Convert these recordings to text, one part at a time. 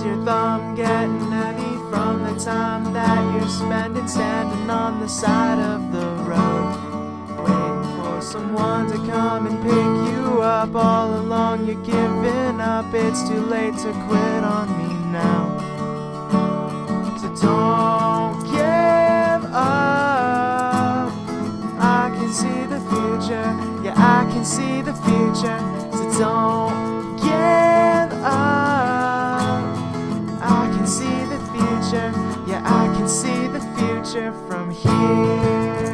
Is your thumb getting heavy from the time that you're spending standing on the side of the road, waiting for someone to come and pick you up? All along you're giving up, it's too late to quit on me now. So don't give up, I can see the future, yeah I can see the future. So don't give up, I can see the future, yeah I can see the future from here.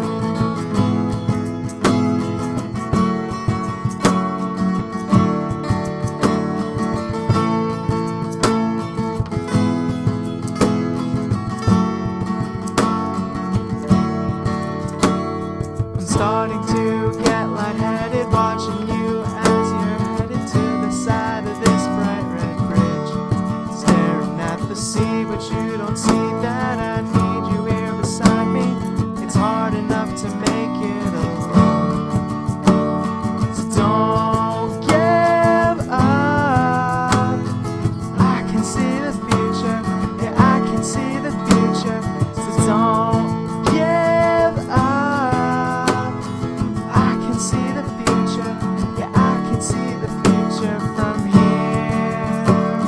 Starting to get lightheaded watching you as you're headed to the side of this bright red bridge, staring at the sea, but you don't see that I need you here beside me. It's hard enough to make it alone. So don't give up, I can see the future, yeah I can see the future. So don't give up, I can see the future, yeah I can see the future from here.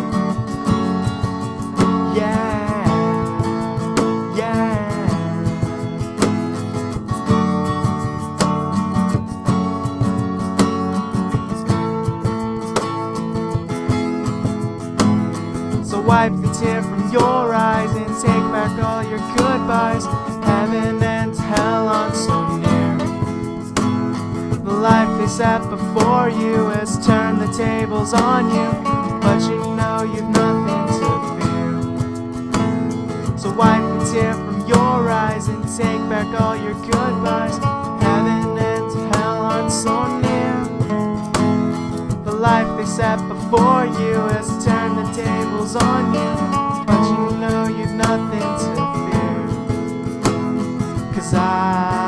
Yeah, yeah. So wipe the tear from your eyes and take back all your goodbyes. Heaven and hell aren't so near. The life they set before you has turned the tables on you, but you know you've nothing to fear. So wipe the tear from your eyes and take back all your goodbyes. Heaven and hell aren't so near. The life they set before you has turned the tables on you, but you know you've nothing to fear. 'Cause I